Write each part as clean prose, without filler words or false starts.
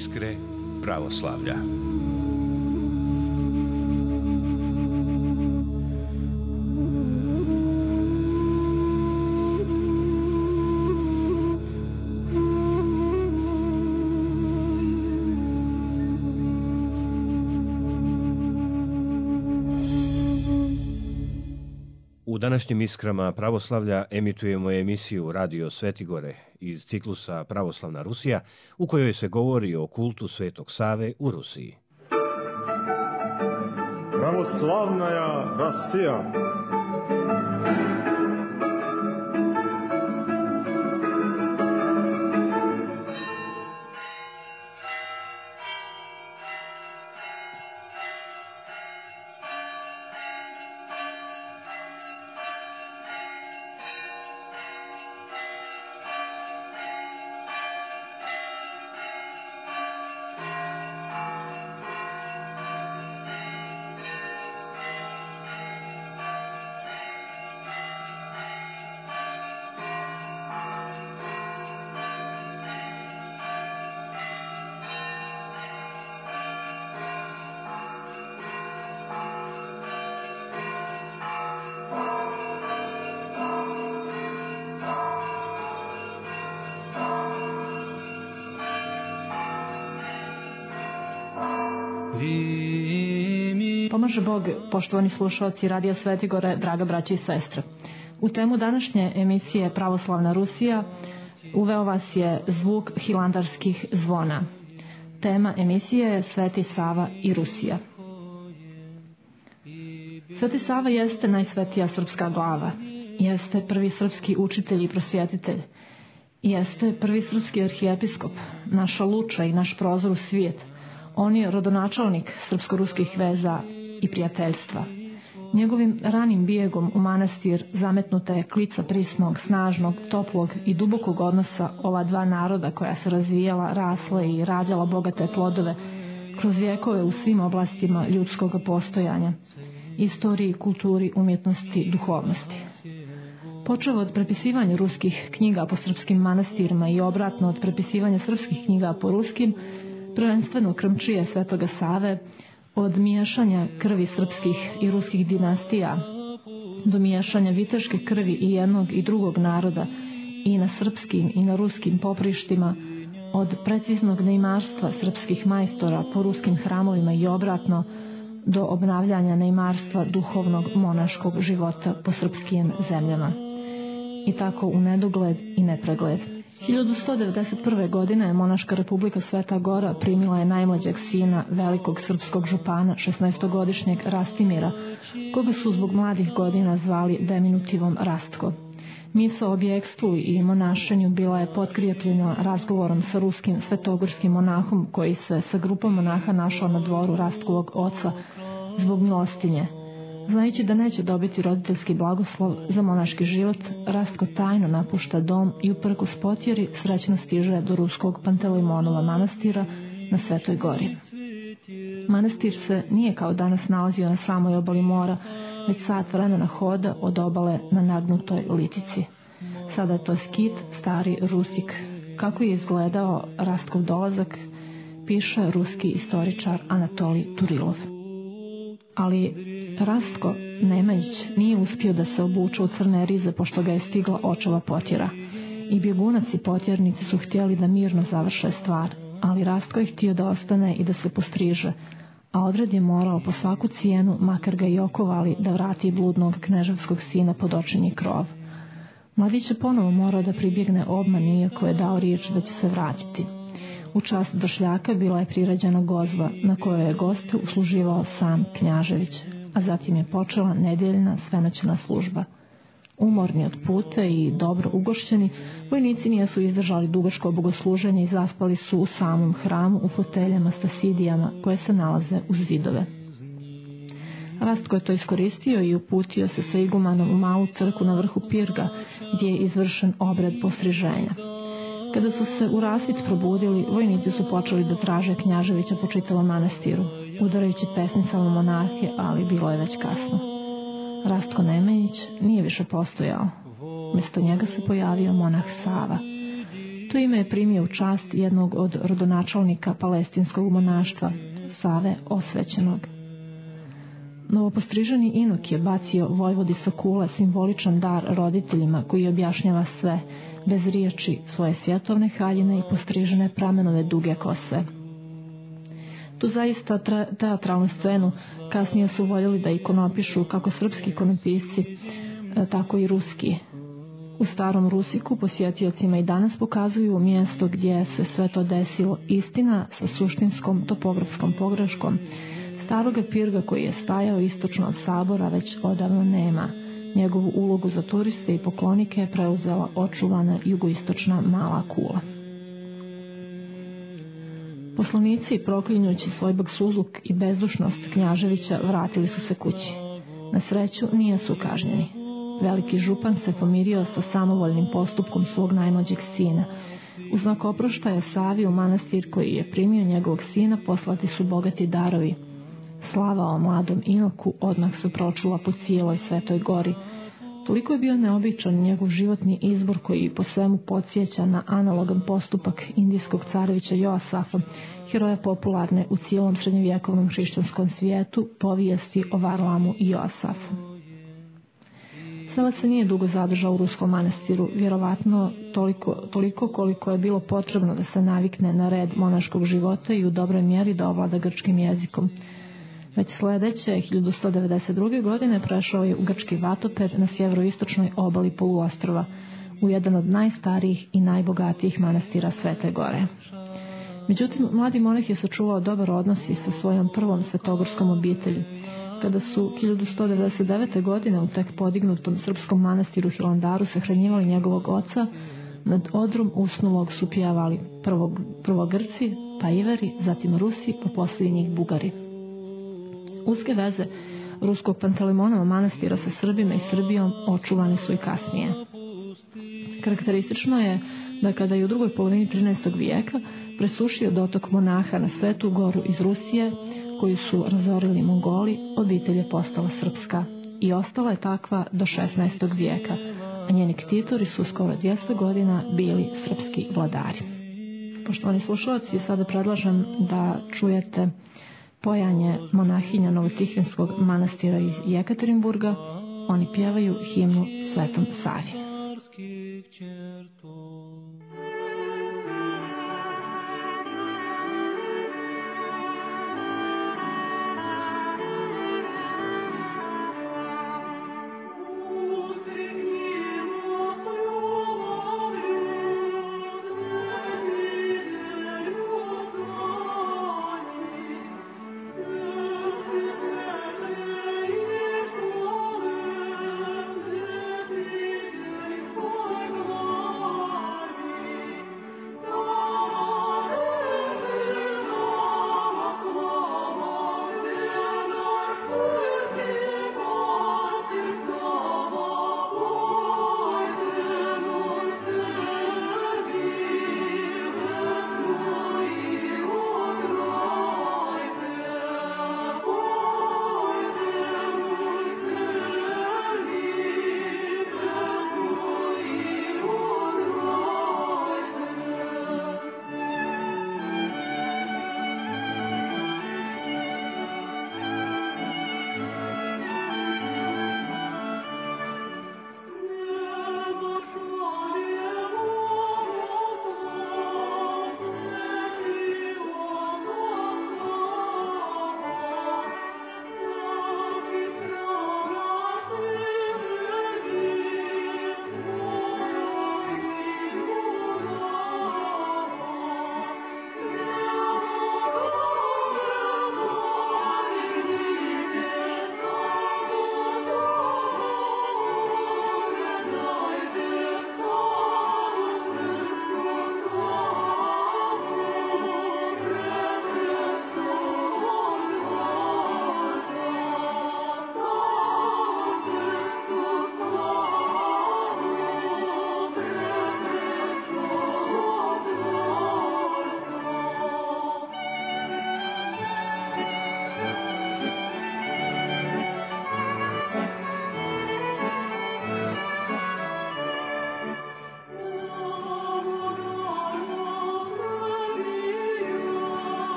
Iskre pravoslavlja. U današnjim Iskrama pravoslavlja emitujemo emisiju Radio Svetigore iz ciklusa Pravoslavna Rusija, u kojoj se govori o kultu Svetog Save u Rusiji. Pravoslavna Rusija. Pomaže Bog, poštovani slušalci Radio Svetigore, draga braća i sestre. U temu današnje emisije Pravoslavna Rusija uveo vas je zvuk hilandarskih zvona. Tema emisije je Sveti Sava i Rusija. Sveti Sava jeste najsvetija srpska glava, jeste prvi srpski učitelj i prosvjetitelj, jeste prvi srpski arhijepiskop, naša luča i naš prozor u svijet. On je rodonačelnik srpsko-ruskih veza i prijateljstva. Njegovim ranim bijegom u manastir zametnuta je klica prisnog, snažnog, toplog i dubokog odnosa ova dva naroda koja se razvijala, rasla i rađala bogate plodove kroz vjekove u svim oblastima ljudskog postojanja, istoriji, kulturi, umjetnosti, duhovnosti. Počeo od prepisivanja ruskih knjiga po srpskim manastirima i obratno od prepisivanja srpskih knjiga po ruskim, prvenstveno krmčije Svetoga Save, od miješanja krvi srpskih i ruskih dinastija do miješanja viteške krvi i jednog i drugog naroda i na srpskim i na ruskim poprištima, od preciznog neimarstva srpskih majstora po ruskim hramovima i obratno do obnavljanja neimarstva duhovnog monaškog života po srpskim zemljama. I tako u nedogled i nepregled. 1191. godine monaška republika Sveta Gora primila je najmlađeg sina velikog srpskog župana, 16-godišnjeg Rastimira, koga su zbog mladih godina zvali diminutivom Rastko. Misao o bjegstvu i monašenju bila je potkrijepljena razgovorom sa ruskim svetogorskim monahom koji se sa grupom monaha našao na dvoru Rastkovog oca zbog milostinje. Znajući da neće dobiti roditeljski blagoslov za monaški život, Rastko tajno napušta dom i uprkos potjeri srećno stiže do ruskog Pantelejmonova manastira na Svetoj Gori. Manastir se nije kao danas nalazio na samoj obali mora, već sat vremena hoda od obale na nagnutoj litici. Sada je to skit, stari Rusik. Kako je izgledao Rastkov dolazak, piše ruski istoričar Anatolij Turilov. Ali Rastko Nemajić nije uspio da se obuče u crne rize pošto ga je stigla očeva potjera. I bjegunac i potjernici su htjeli da mirno završe stvar, ali Rastko je htio da ostane i da se postriže, a odred je morao po svaku cijenu, makar ga i okovali, da vrati bludnog kneževskog sina pod očinji krov. Mladić je ponovo morao da pribjegne obmani, iako je dao riječ da će se vratiti. U čast došljaka bila je prirađena gozba na kojoj je goste usluživao sam Knjažević, a zatim je počela nedjeljna svenoćna služba. Umorni od puta i dobro ugošćeni, vojnici nisu izdržali dugačko bogosluženje i zaspali su u samom hramu u foteljama sa sidijama koje se nalaze uz zidove. Rastko je to iskoristio i uputio se sa igumanom u malu crkvu na vrhu Pirga, gdje je izvršen obred postriženja. Kada su se u rasvit probudili, vojnici su počeli da traže Knjaževića po čitavom manastiru, udarajući pesnicama monahe, ali bilo je već kasno. Rastko Nemajić nije više postojao. Mjesto njega se pojavio monah Sava. To ime je primio u čast jednog od rodonačelnika palestinskog monaštva, Save Osvećenog. Novopostriženi inok je bacio vojvodi sa kule simboličan dar roditeljima koji objašnjava sve, bez riječi, svoje svjetovne haljine i postrižene pramenove duge kose. Tu zaista teatralnu scenu kasnije su voljeli da ikonopišu kako srpski ikonopisci, tako i ruski. U starom Rusiku posjetiocima i danas pokazuju mjesto gdje se sve to desilo, istina sa suštinskom topografskom pogreškom. Staroga pirga koji je stajao istočno od sabora već odavno nema. Njegovu ulogu za turiste i poklonike je preuzela očuvana jugoistočna Mala Kula. Poslanici, proklinjući svoj baksuzluk i bezdušnost Knjaževića, vratili su se kući. Na sreću nije su kažnjeni. Veliki župan se pomirio sa samovoljnim postupkom svog najmlađeg sina. U znak oproštaja Savi u manastir koji je primio njegovog sina poslati su bogati darovi. Slava o mladom inoku odmah se pročula po cijeloj Svetoj gori. Toliko je bio neobičan njegov životni izbor koji po svemu podsjeća na analogan postupak indijskog carevića Joasafa, heroja popularne u cijelom srednjovjekovnom hrišćanskom svijetu povijesti o Varlamu i Joasafu. Sava se nije dugo zadržao u ruskom manastiru, vjerovatno toliko koliko je bilo potrebno da se navikne na red monaškog života i u dobroj mjeri da ovlada grčkim jezikom. Već sljedeće, 1192. godine, prešao je u grčki Vatoped na sjeveroistočnoj obali poluostrva, u jedan od najstarijih i najbogatijih manastira Svete Gore. Međutim, mladi monah je sačuvao dobar odnos i sa svojom prvom svetogorskom obitelji. Kada su 1199. godine u tek podignutom srpskom manastiru Hilandaru sahranjivali njegovog oca, nad odrom usnulog su pjevali prvo Grci, pa Iveri, zatim Rusi, pa poslije njih Bugari. Uske veze ruskog Pantelemonova manastira sa Srbima i Srbijom očuvane su i kasnije. Karakteristično je da kada je u drugoj polovini 13. vijeka presušio dotok monaha na Svetu goru iz Rusije, koju su razorili Mongoli, obitelj je postala srpska i ostala je takva do 16. vijeka, a njeni ktitori su skoro 200 godina bili srpski vladari. Poštovani slušalci, sada predlažem da čujete pojanje monahinja Novotihinskog manastira iz Jekaterinburga. Oni pjevaju himnu Svetom Savi.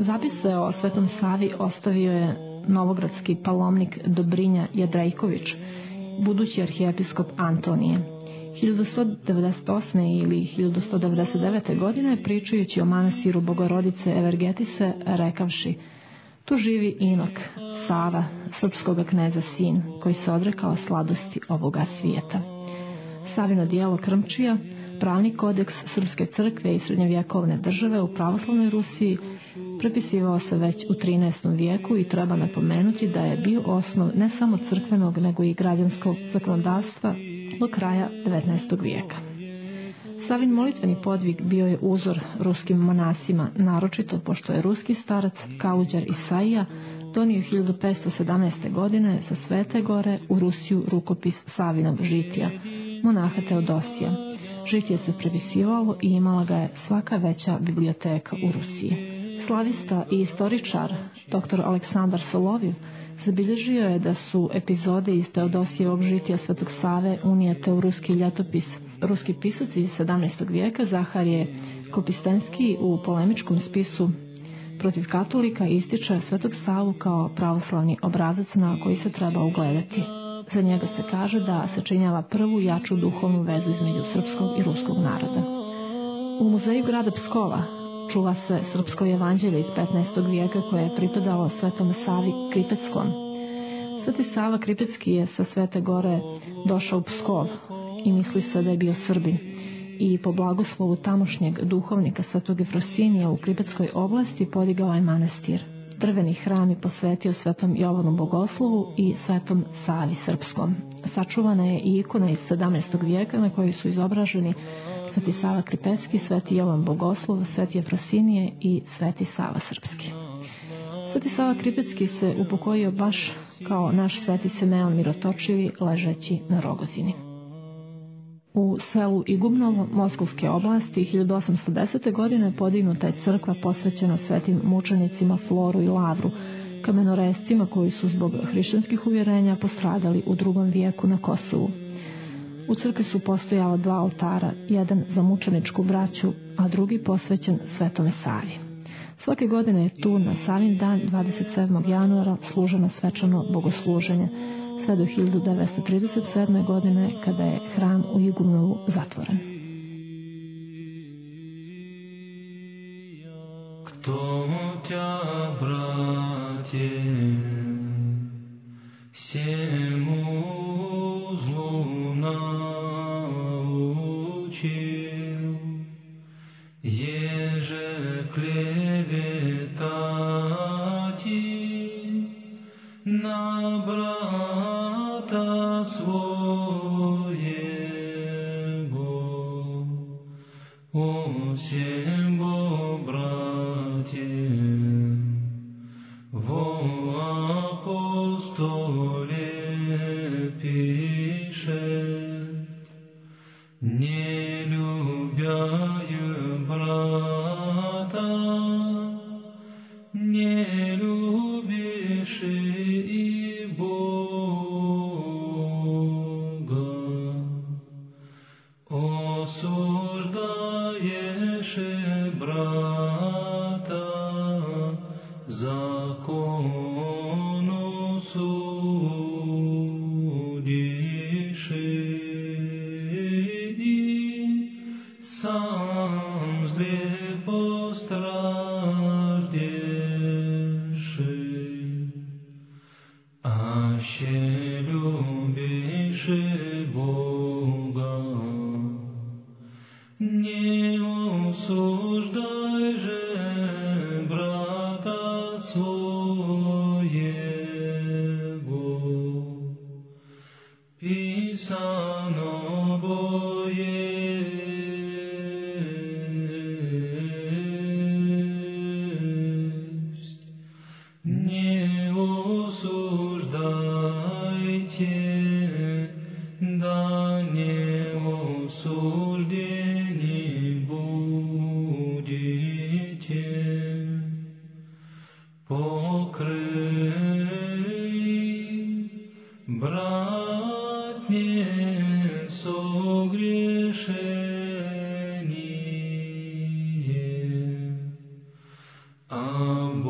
Zapise o Svetom Savi ostavio je novogradski palomnik Dobrinja Jedrajković, budući arhijepiskop Antonije. 1198. ili 1199. godine, pričajući o manastiru Bogorodice Evergetise, rekavši: tu živi Inok, Sava, srpskoga kneza sin, koji se odrekao sladosti ovoga svijeta. Savino dijelo Krmčija, pravni kodeks Srpske crkve i srednjovjekovne države u pravoslavnoj Rusiji, prepisivao se već u 13. vijeku i treba napomenuti da je bio osnov ne samo crkvenog nego i građanskog zakonodavstva do kraja 19. vijeka. Savin molitveni podvig bio je uzor ruskim monasima, naročito pošto je ruski starac Kaluđer Isaija donio 1517. godine sa Svete Gore u Rusiju rukopis Savinog žitija, monaha Teodosija. Žitije se prepisivalo i imala ga je svaka veća biblioteka u Rusiji. Slavista i istoričar dr. Aleksandar Solovjev zabilježio je da su epizode iz Teodosijevog žitija Svetog Save unijete u ruski ljetopis. Ruski pisac iz 17. vijeka Zaharije Kopistenski u polemičkom spisu protiv katolika ističe Svetog Savu kao pravoslavni obrazac na koji se treba ugledati. Za njega se kaže da sačinjava prvu jaču duhovnu vezu između srpskog i ruskog naroda. U muzeju grada Pskova čuva se srpsko evanđelje iz 15. vijeka koje je pripadalo Svetom Savi Kripeckom. Sveti Sava Kripecki je sa Svete Gore došao u Pskov i misli se da je bio Srbin i po blagoslovu tamošnjeg duhovnika Svetog Efrosinija u Kripeckoj oblasti podigao je manastir. Drveni hram je posvetio Svetom Jovanu Bogoslovu i Svetom Savi Srpskom. Sačuvana je i ikona iz 17. vijeka na kojoj su izobraženi Sveti Sava Kripecki, Sveti Jovan Bogoslov, Sveti Efrosinije i Sveti Sava Srpski. Sveti Sava Kripecki se upokojio baš kao naš Sveti Simeon Mirotočivi, ležeći na Rogozini. U selu Igumnovo Moskovske oblasti 1810. godine podignuta je crkva posvećena svetim mučenicima Floru i Lavru, kamenorescima koji su zbog hrišćanskih uvjerenja postradali u 2. vijeku na Kosovu. U crkvi su postojala 2 oltara, jedan za mučeničku braću, a drugi posvećen Svetome Savi. Svake godine je tu na Savin dan 27. januara služeno svečano bogosluženje, sve do 1937. godine kada je hram u Igumnovu zatvoren. Кто тебя, братья, всему злу научил, еже клеветати на брата своего, осем братья, во апостоле пишет, не любяю брата, не любишь и Бога, осуждаешь брата, закону судишь, и сам зле постраждешь, аще любишь Бога, не осуждай же брата своего. Писано есть, не осуждайте, да не осуждены будете. Покрый, брат, не согрешение, а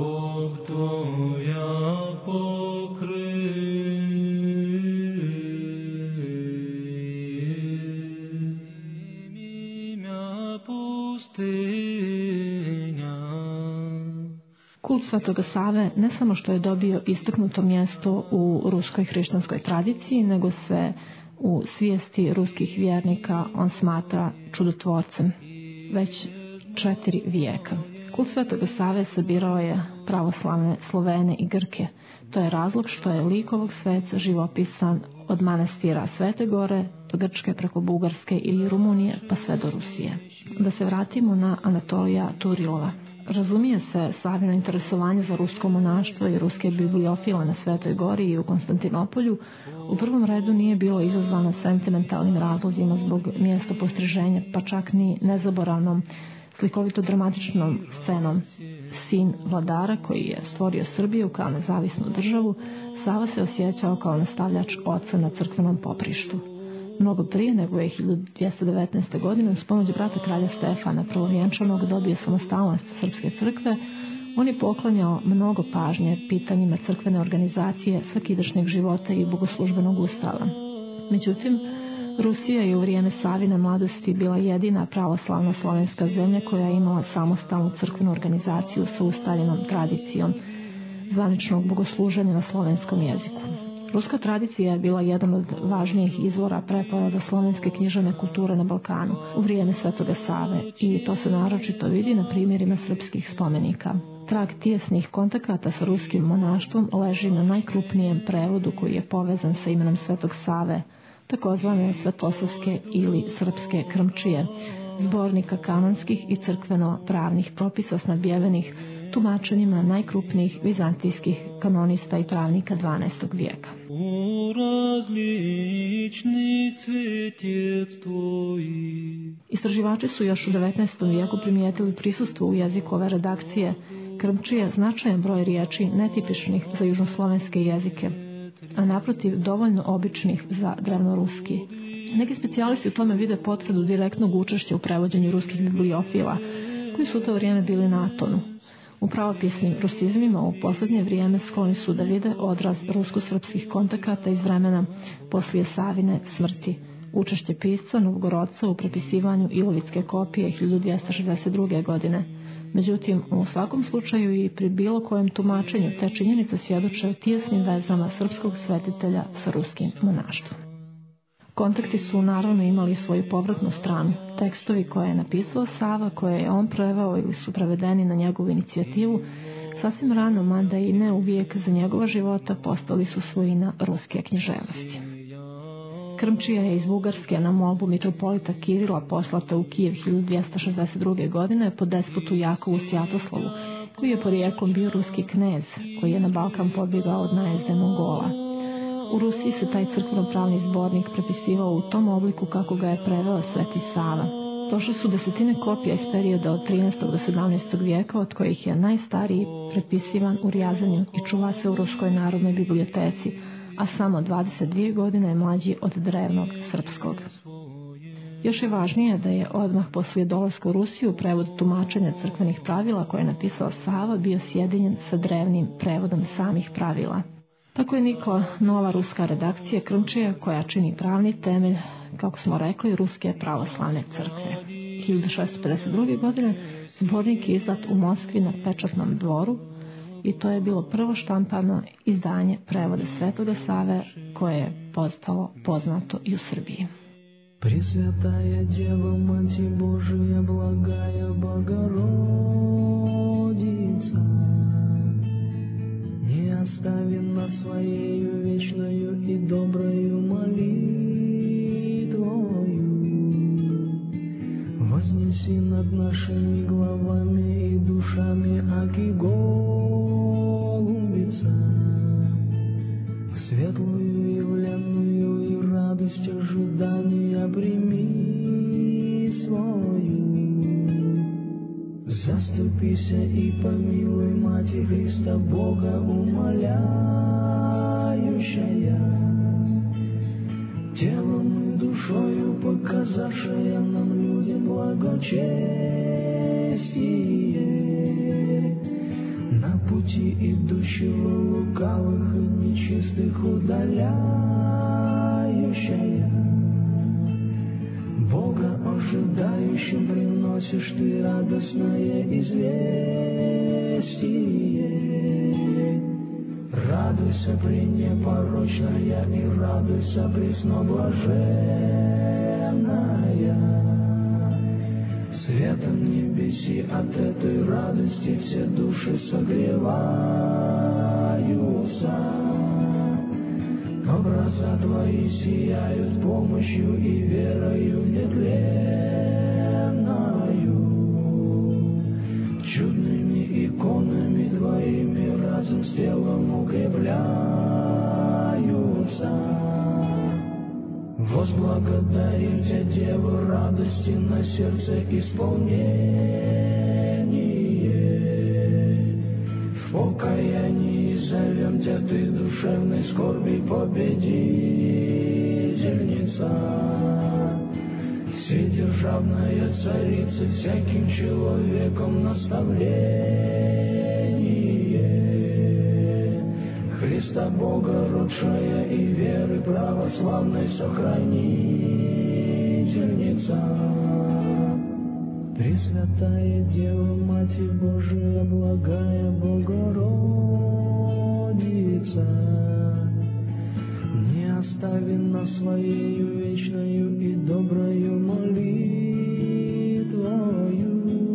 Kult Svetoga Save ne samo što je dobio istaknuto mjesto u ruskoj hrišćanskoj tradiciji, nego se u svijesti ruskih vjernika on smatra čudotvorcem već 4 vijeka. Kult Svetoga Save sabirao je pravoslavne Slovene i Grke. To je razlog što je lik ovog sveca živopisan od manastira Svete Gore do Grčke preko Bugarske ili Rumunije pa sve do Rusije. Da se vratimo na Anatolija Turilova. Razumije se Savino interesovanje za rusko monaštvo i ruske bibliofile na Svetoj Gori i u Konstantinopolju u prvom redu nije bilo izazvano sentimentalnim razlozima zbog mjesta postriženja, pa čak ni nezaboravnom slikovito dramatičnom scenom. Sin vladara koji je stvorio Srbiju kao nezavisnu državu, Sava se osjećao kao nastavljač oca na crkvenom poprištu. Mnogo prije nego je 1219. godine uz pomoć brata kralja Stefana prvovjenčanog dobio samostalnost Srpske crkve, on je poklanjao mnogo pažnje pitanjima crkvene organizacije, svakidašnjeg života i bogoslužbenog ustava. Međutim, Rusija je u vrijeme Savine mladosti bila jedina pravoslavna slovenska zemlja koja je imala samostalnu crkvenu organizaciju sa ustaljenom tradicijom zvaničnog bogosluženja na slovenskom jeziku. Ruska tradicija je bila jedan od važnijih izvora preporoda slovenske književne kulture na Balkanu u vrijeme Svetoga Save i to se naročito vidi na primjerima srpskih spomenika. Trag tijesnih kontakata sa ruskim monaštvom leži na najkrupnijem prevodu koji je povezan sa imenom Svetog Save, takozvane svetosavske ili srpske krmčije, zbornika kanonskih i crkveno-pravnih propisa snadbijevenih tumačenjima najkrupnijih vizantijskih kanonista i pravnika 12. vijeka. Istraživači su još u 19. vijeku primijetili prisustvo u jeziku ove redakcije krmčije značajan broj riječi netipičnih za južnoslovenske jezike, a naprotiv dovoljno običnih za drevnoruski. Neki specijalisti u tome vide potvrdu direktnog učešća u prevođenju ruskih bibliofila, koji su u to vrijeme bili na Atonu. U pravopisnim rusizmima u posljednje vrijeme skloni su da vide odraz rusko-srpskih kontakata iz vremena poslije Savine smrti. Učešće pisca Novgorodca u prepisivanju Ilovitske kopije 1262. godine. Međutim, u svakom slučaju i pri bilo kojem tumačenju te činjenice svjedoče o tijesnim vezama srpskog svetitelja sa ruskim monaštvom. Kontakti su naravno imali svoju povratnu stranu. Tekstovi koje je napisao Sava, koje je on preveo ili su prevedeni na njegovu inicijativu, sasvim rano, mada i ne uvijek za njegova života, postali su svojina ruske književnosti. Krmčija je iz Bugarske na molbu mitropolita Kirila poslata u Kijev 1262. godine po despotu Jakovu Sjatoslavu, koji je porijeklom bio ruski knez, koji je na Balkan pobjegao od najezde Mongola. U Rusiji se taj crkveno-pravni zbornik prepisivao u tom obliku kako ga je preveo Sveti Sava. Došli su desetine kopija iz perioda od 13. do 17. vijeka, od kojih je najstariji prepisivan u Rjazanju i čuva se u Ruskoj narodnoj biblioteci, a samo 22 godine je mlađi od drevnog srpskog. Još je važnije da je odmah poslije dolaska u Rusiju prevod tumačenja crkvenih pravila koje je napisao Sava bio sjedinjen sa drevnim prevodom samih pravila. Tako je nikla nova ruska redakcija krmčije koja čini pravni temelj, kako smo rekli, Ruske pravoslavne crkve. 1652. godine zbornik je izdat u Moskvi na Pečatnom dvoru i to je bilo prvo štampano izdanje prevoda Svetoga Save koje je postalo poznato i u Srbiji. Пресвятая Дева, Мати Божия, благая Богородица, не остави нас своею вечною и доброю молитвою. Вознеси над нашими главами и душами аки голубица, светлую явленную и радость ожидания прими свою. Заступися и помилуй, Мати Христа Бога умоляющая, телом и душою показавшая нам людям благочестие, на пути идущего лукавых и нечистых удаляющая, Бога ожидаю умирающим приносишь ты радостное известие. Радуйся, пренепорочная, и радуйся, пресноблаженная. Светом небеси от этой радости все души согреваются. Образа твои сияют помощью и верою нетленною. Чудными иконами твоими разум с телом укрепляются. Возблагодарим Тебя, Дева, радости на сердце исполнение. В покаянии зовем Тебя, Ты душевной скорби победительница. Вседержавная царица, всяким человеком наставление. Христа Бога родшая и веры православной сохранительница. Пресвятая Дева, Матерь Божия, благая Богородица, не остави нас Своею вечною и доброю молитвою.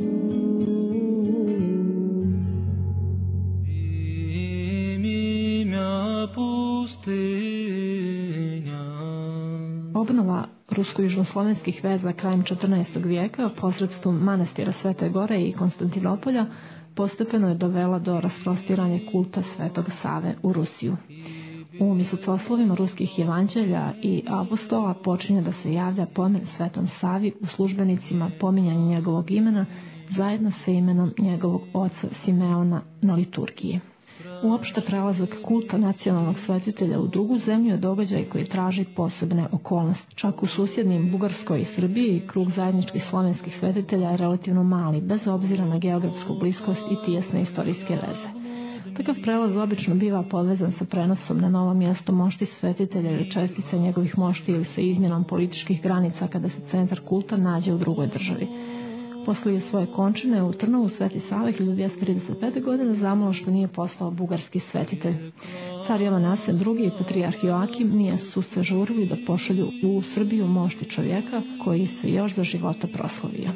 Obnova rusko-južnoslovenskih veza krajem 14. vijeka posredstvom manastira Svete Gore i Konstantinopolja postepeno je dovela do rasprostiranja kulta Svetog Save u Rusiju. U mislicoslovima ruskih evanđelja i apostola počinje da se javlja pomen Svetom Savi u službenicima pominjanja njegovog imena zajedno sa imenom njegovog oca Simeona na liturgiji. Uopšte prelazak kulta nacionalnog svetitelja u drugu zemlju je događaj koji traži posebne okolnosti. Čak u susjednim Bugarskoj i Srbiji krug zajedničkih slovenskih svetitelja je relativno mali, bez obzira na geografsku bliskost i tijesne istorijske veze. Takav prelaz obično biva povezan sa prenosom na novo mjesto mošti svetitelja ili čestica njegovih mošti ili sa izmjenom političkih granica kada se centar kulta nađe u drugoj državi. Poslije svoje končine u Trnovu Sveti Sava 1235. godine zamalo što nije postao bugarski svetitelj. Car Jovan Asen II i patrijarh Joakim nije su se žurili da pošalju u Srbiju mošti čovjeka koji se još za života proslavio.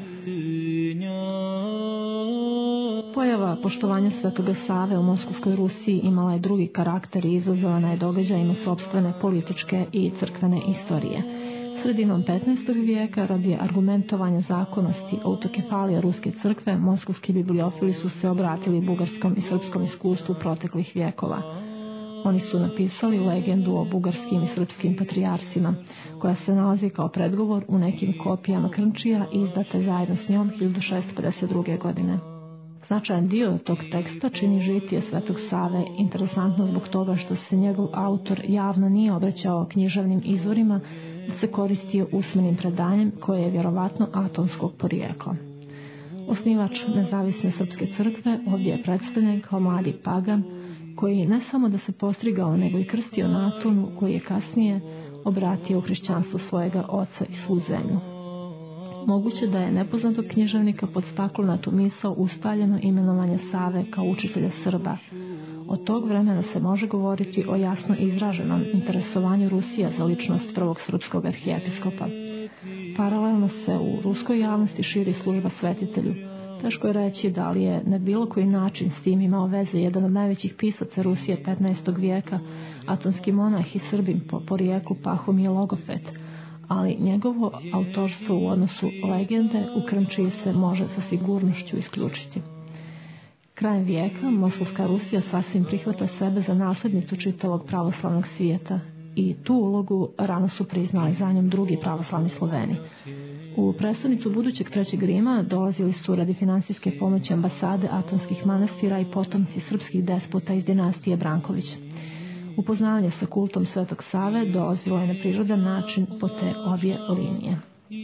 Pojava poštovanja Svetoga Save u Moskovskoj Rusiji imala je drugi karakter i izazvana je događajima sopstvene političke i crkvene istorije. Sredinom 15. vijeka radi argumentovanja zakonnosti autokefalije Ruske crkve, moskovski bibliofili su se obratili bugarskom i srpskom iskustvu proteklih vijekova. Oni su napisali legendu o bugarskim i srpskim patrijarsima, koja se nalazi kao predgovor u nekim kopijama Krnčija izdate zajedno s njom 1652. godine. Značajan dio tog teksta čini žitije Svetog Save, interesantno zbog toga što se njegov autor javno nije obraćao književnim izvorima, da se koristio usmenim predanjem koje je vjerovatno atonskog porijekla. Osnivač nezavisne srpske crkve ovdje je predstavljen kao mladi pagan, koji ne samo da se postrigao, nego i krstio na Atonu, koji je kasnije obratio u hrišćanstvo svojega oca i svu zemlju. Moguće da je nepoznatog književnika podstaklo na tu misao ustaljeno imenovanje Save kao učitelja Srba. Od tog vremena se može govoriti o jasno izraženom interesovanju Rusija za ličnost prvog srpskog arhijepiskopa. Paralelno se u ruskoj javnosti širi služba svetitelju. Teško je reći da li je na bilo koji način s tim imao veze jedan od najvećih pisaca Rusije 15. vijeka, atonski monah i Srbin po porijeklu Pahomije Logofet, ali njegovo autorstvo u odnosu legende u Krnčiji se može sa sigurnošću isključiti. Krajem vijeka Moskovska Rusija sasvim prihvata sebe za nasljednicu čitavog pravoslavnog svijeta i tu ulogu rano su priznali za njom drugi pravoslavni Sloveni. U prestonicu budućeg Trećeg Rima dolazili su radi finansijske pomoći ambasade atonskih manastira i potomci srpskih despota iz dinastije Branković. Upoznavanje sa kultom Svetog Save dolazilo je na prirodan način po te obje linije.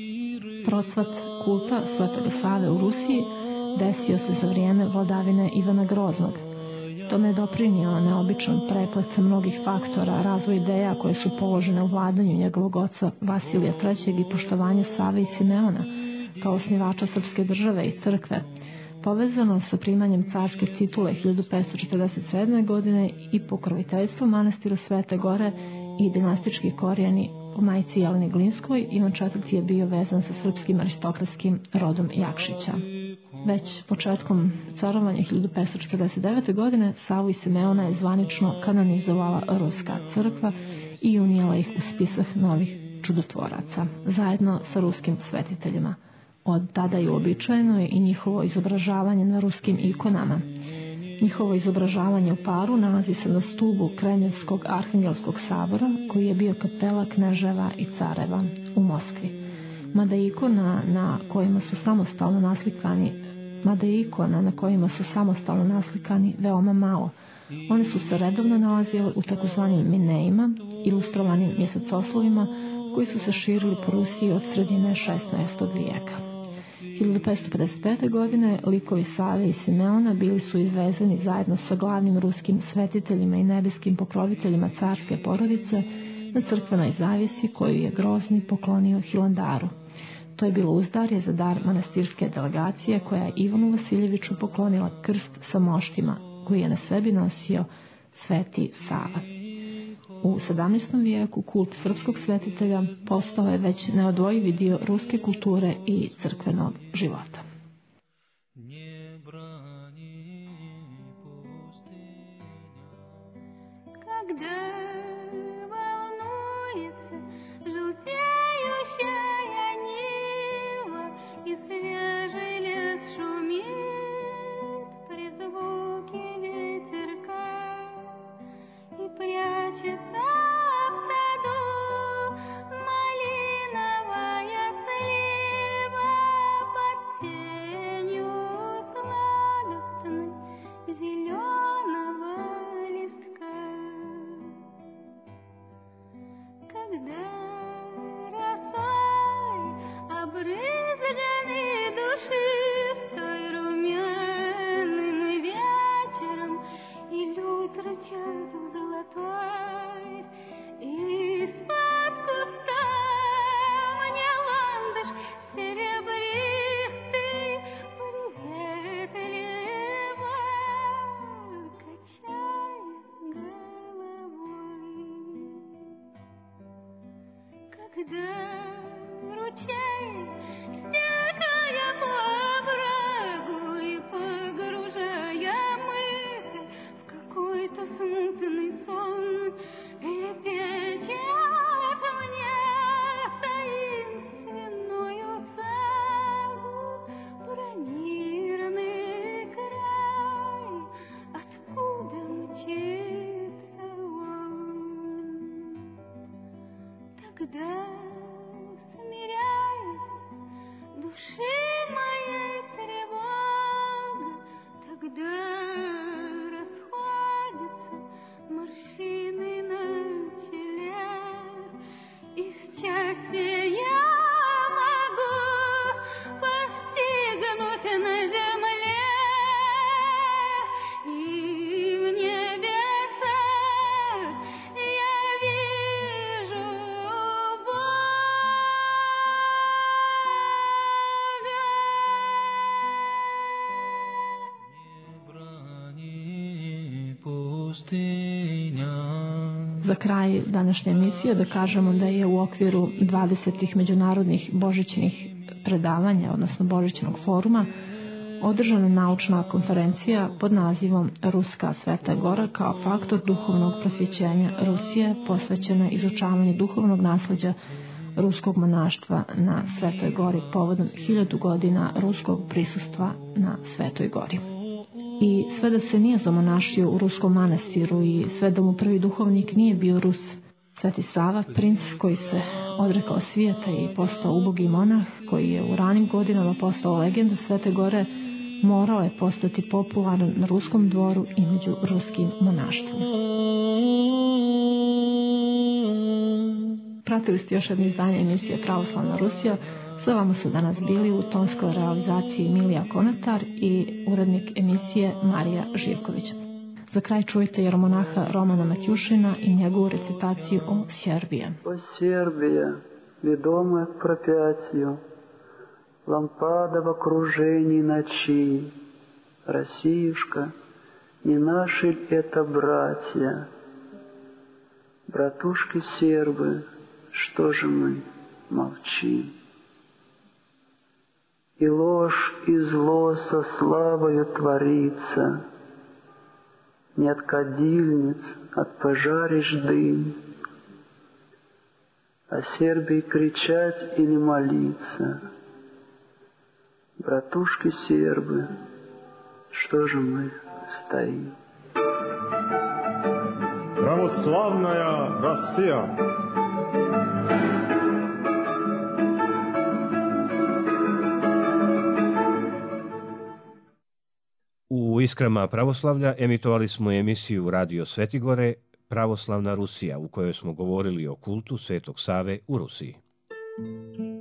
Procvat kulta Svetoga Save u Rusiji desio se za vrijeme vladavine Ivana Groznog. Tome je doprinio neobičan preplet mnogih faktora, razvoj ideja koje su položene u vladanju njegovog oca Vasilija III. I poštovanje Save i Simeona, kao osnivača srpske države i crkve, povezano sa primanjem carske titule 1547. godine i pokroviteljstvo manastiru Svete Gore i dinastički korijeni po majci Jeleni Glinskoj, Ivan IV. Je bio vezan sa srpskim aristokratskim rodom Jakšića. Već početkom carovanja 1549. godine Savu i Simeona je zvanično kanonizovala Ruska crkva i unijela ih u spisak novih čudotvoraca, zajedno sa ruskim svetiteljima. Od tada je uobičajeno i njihovo izobražavanje na ruskim ikonama. Njihovo izobražavanje u paru nalazi se na stubu Kremljevskog arhangelskog sabora, koji je bio kapela kneževa i careva u Moskvi. Mada ikona na kojima su samostalno naslikani veoma malo. One su se redovno nalazile u takozvanim minejima, ilustrovanim mjesecoslovima, koji su se širili po Rusiji od sredine 16. vijeka. 1555. godine likovi Save i Simeona bili su izvezeni zajedno sa glavnim ruskim svetiteljima i nebeskim pokroviteljima carske porodice na crkvenoj zavjesi koju je Grozni poklonio Hilandaru. To je bilo uzdarje za dar manastirske delegacije koja je Ivanu Vasiljeviću poklonila krst sa moštima koji je na sebi nosio Sveti Sava. U 17. vijeku kult srpskog svetitelja postao je već neodvojivi dio ruske kulture i crkvenog života. Za kraj današnje emisije da kažemo da je u okviru 20. međunarodnih božićnih predavanja, odnosno božićnog foruma, održana naučna konferencija pod nazivom Ruska Sveta Gora kao faktor duhovnog prosvjećenja Rusije, posvećena izučavanju duhovnog nasleđa ruskog monaštva na Svetoj Gori povodom 1000 godina ruskog prisustva na Svetoj Gori. I sve da se nije zamonašio u ruskom manastiru i sve da mu prvi duhovnik nije bio Rus, Sveti Sava, princ koji se odrekao svijeta i postao ubogi monah, koji je u ranim godinama postao legenda Svete Gore, morao je postati popularan na ruskom dvoru i među ruskim monaštvom. Pratili ste još jedno izdanje emisije Pravoslavna Rusija. Sa vama su danas bili u tonskoj realizaciji Milija Konatar i urednik emisije Marija Živković. Za kraj čujte jeromonaha Romana Matjušina i njegovu recitaciju o Serbiji. O Serbija, ведомая к пропятию, лампада в окружении ночи. Россиюшка, не наши ли это братья? Братушки сербы, что же мы молчим? И ложь, и зло со славою творится, не от кадильниц, от пожарищ дым, о Сербии кричать и не молиться. Братушки сербы, что же мы стоим? Православная Россия. U Iskrama pravoslavlja emitovali smo emisiju Radio Svetigore Pravoslavna Rusija, u kojoj smo govorili o kultu Svetog Save u Rusiji.